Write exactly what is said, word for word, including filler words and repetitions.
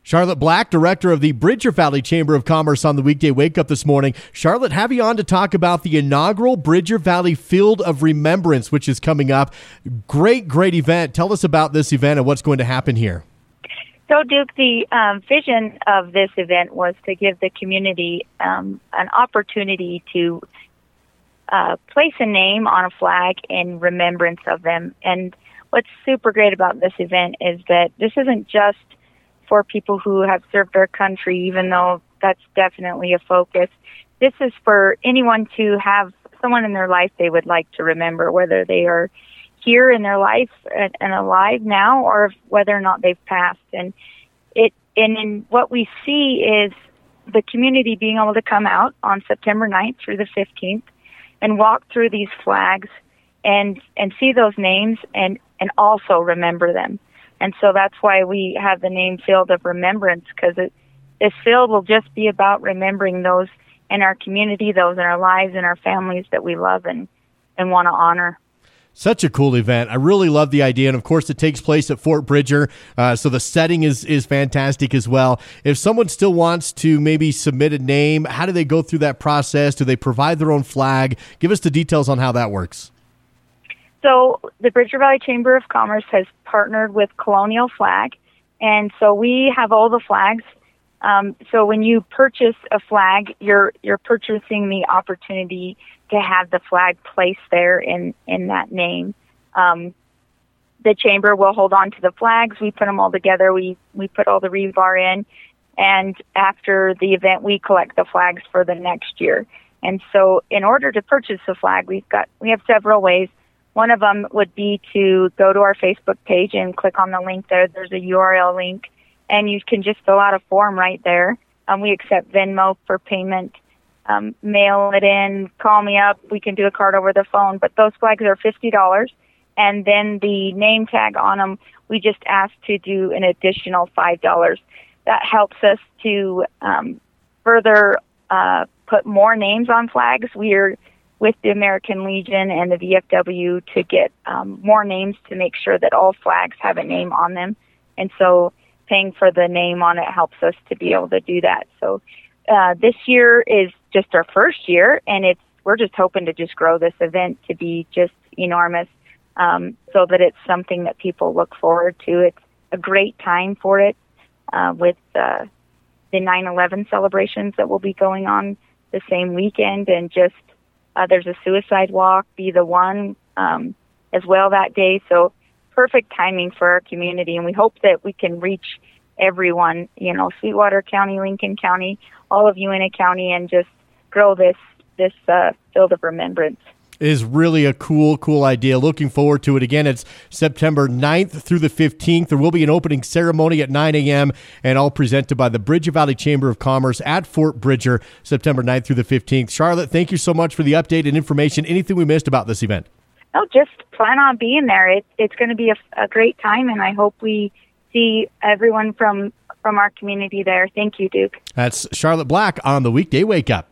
Charlotte Black, director of the Bridger Valley Chamber of Commerce, on the weekday Wake Up this morning. Charlotte, have you on to talk about the inaugural Bridger Valley Field of Remembrance, which is coming up. Great, great event. Tell us about this event and what's going to happen here. So, Duke, the um, vision of this event was to give the community um, an opportunity to uh, place a name on a flag in remembrance of them. And what's super great about this event is that this isn't just for people who have served our country, even though that's definitely a focus. This is for anyone to have someone in their life they would like to remember, whether they are here in their life and, and alive now, or whether or not they've passed. And it, and in what we see is the community being able to come out on September ninth through the fifteenth and walk through these flags and and see those names and, and also remember them. And so that's why we have the name Field of Remembrance, because this field will just be about remembering those in our community, those in our lives and our families that we love and, and want to honor. Such a cool event. I really love the idea. And of course, it takes place at Fort Bridger. Uh, so the setting is, is fantastic as well. If someone still wants to maybe submit a name, how do they go through that process? Do they provide their own flag? Give us the details on how that works. So the Bridger Valley Chamber of Commerce has partnered with Colonial Flag, and so we have all the flags. Um, so when you purchase a flag, you're you're purchasing the opportunity to have the flag placed there in, in that name. Um, the chamber will hold on to the flags. We put them all together. We, we put all the rebar in, and after the event, we collect the flags for the next year. And so in order to purchase the flag, we've got we have several ways. One of them would be to go to our Facebook page and click on the link there. There's a U R L link, and you can just fill out a form right there. Um, we accept Venmo for payment. Um, mail it in, call me up. We can do a card over the phone. But those flags are fifty dollars. And then the name tag on them, we just ask to do an additional five dollars. That helps us to um, further uh, put more names on flags. We are with the American Legion and the V F W to get um, more names to make sure that all flags have a name on them. And so paying for the name on it helps us to be able to do that. So uh, this year is just our first year, and it's we're just hoping to just grow this event to be just enormous, um, so that it's something that people look forward to. It's a great time for it uh, with uh, the nine eleven celebrations that will be going on the same weekend, and just Uh, there's a suicide walk, Be the One, um, as well that day. So perfect timing for our community. And we hope that we can reach everyone, you know, Sweetwater County, Lincoln County, all of Uintah County, and just grow this, this uh, Field of Remembrance. It is really a cool, cool idea. Looking forward to it. Again, it's September ninth through the fifteenth. There will be an opening ceremony at nine a.m. and all presented by the Bridger Valley Chamber of Commerce at Fort Bridger, September ninth through the fifteenth. Charlotte, thank you so much for the update and information. Anything we missed about this event? Oh, just plan on being there. It, it's going to be a, a great time, and I hope we see everyone from, from our community there. Thank you, Duke. That's Charlotte Black on the weekday Wake Up.